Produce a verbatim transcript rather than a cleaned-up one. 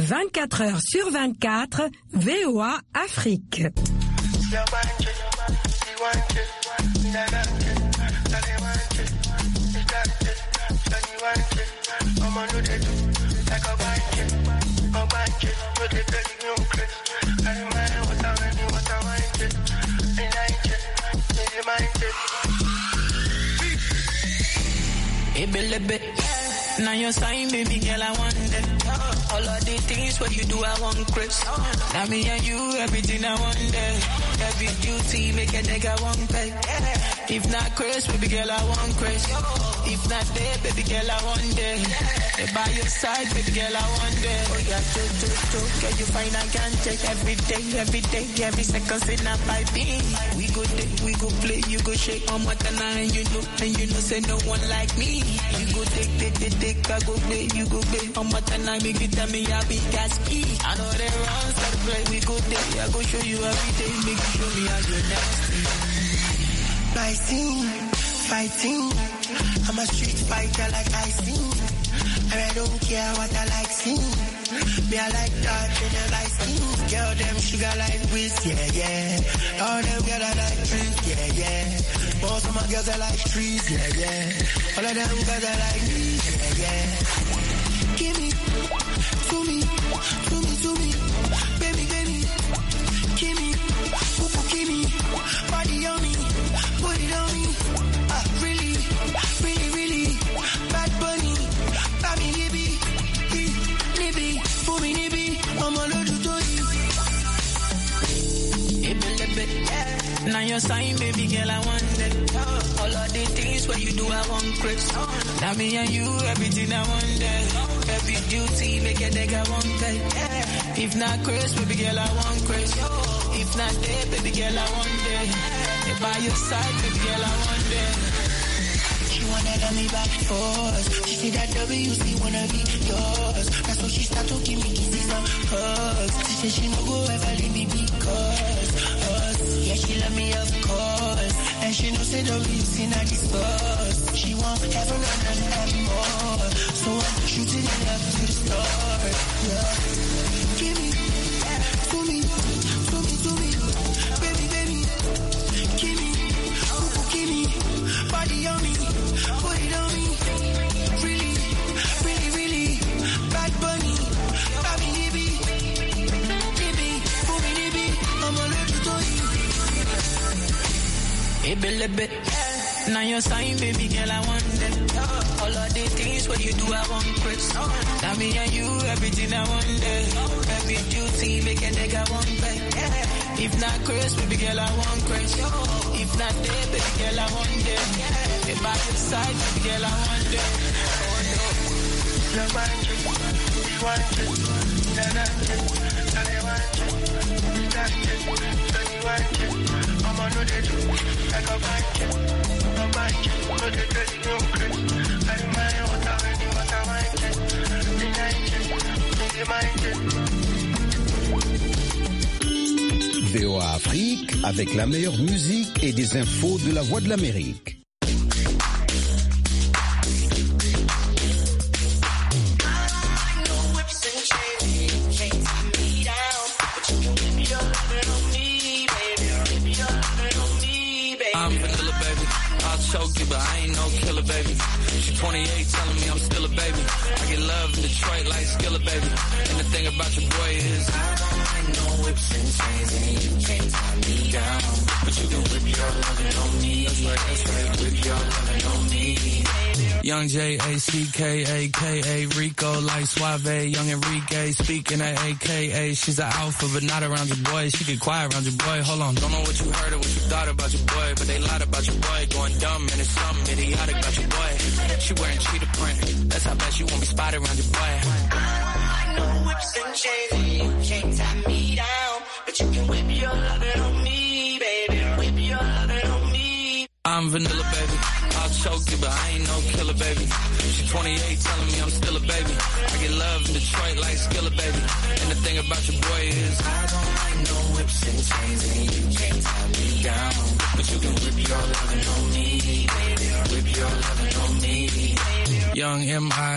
vingt-quatre heures sur vingt-quatre, V O A Afrique. Now your sign, baby girl, I want that. All of the things what you do, I want Chris. Now me and you, everything I want that. Every duty, make a nigga want pay. If not Chris, baby girl, I want Chris. If not there, baby girl, I want that. By your side, baby girl, I want that. Oh yeah, to, to, to, girl, you find I can take every day, every day, every second, say not by being. We go day, we go play, you go shake on what and I, and you know, and you know, say no one like me. You go take, take, take, take, I go play, you go play. On what and I, make you tell me I be gas key. I know they run, start to play, we go day, I go show you every day, make you show me how you're nasty. Fighting, fighting, I'm a street fighter like I sing. And I don't care what I like seeing. Me I like dark and I like skin. Girl them sugar like whisk, yeah, yeah. All them girl I like drink, yeah, yeah. Most of my girls I like trees, yeah, yeah. All of them girls I like me, yeah, yeah. Give me, to me, to me, to me, baby, baby. Give me, poo give me, body on me, put it on me. Ah, really, really, really, bad bunny. Baby, nibi, nibi, for me, nibi, I'm a little toy. Now your sign, baby girl, I want that. All of the things what you do, I want Chris. Now me and you, everything I want that. Every duty, make a nigga want pay. If not Chris, baby girl, I want Chris. If not there, baby girl, I want that. If by your side, baby girl, I want that. She wanna love me back forth. She see that W C wanna be yours. That's why she start to give me kisses and hugs. She say she no go ever leave me because us. Yeah, she love me of course. And she know say W C not discuss. She want heaven and earth and more. So I'm shooting it up to the stars. Yeah. Give me, to me, to me, to me, baby, baby. Give me, ooh, give me, body on me. Put it on me, really, really, really, bad bunny, baby, nibi, nibi, for me, nibi, I'm a little toy. Hey, baby, now your sign, baby girl, I want that. All of the things what you do, I want Chris. Now me and you, everything I want that. Every duty, make a nigga want pay. If not Chris, baby girl, I want Chris. If not there, baby girl, I want that. If by your side, baby girl, I want that. Oh no. You want it, you want it, you want it, you want it, you want it, I'm on the do, I go back it, go back it, go to the new Chris. I mind what I want, what I want it, you like it, you mind it. V O A Afrique avec la meilleure musique et des infos de la Voix de l'Amérique. I'm vanilla, baby. I'll choke you, but I ain't no killer, baby. She twenty-eight, telling me I'm still a baby. I get love in Detroit like Skilla, baby. And the thing about your boy is I don't like no whips and chains, and you can't tie me down. But you can whip your lovin' on me. That's right, that's right, whip your lovin' on me. Young J A C K A K A Rico like Suave, Young Enrique speaking at A K A. She's an alpha but not around your boy. She get quiet around your boy. Hold on, don't know what you heard or what you thought about your boy, but they lied about your boy. Going dumb and it's something idiotic about your boy. She wearing cheetah print. That's how bad she won't be spotted around your boy. I know whips and chains and you can't tie me down, but you can whip your lovin' on me, baby. Whip your lovin' on me. I'm vanilla, baby. I'll choke you, but I ain't no killer, baby. She twenty-eight, telling me I'm still a baby. I get love in Detroit like Skilla, baby. And the thing about your boy is I don't like no whips and chains, and you can't tie me down. But you can whip your lovin' on me, baby. Whip your lovin' on me. Young M I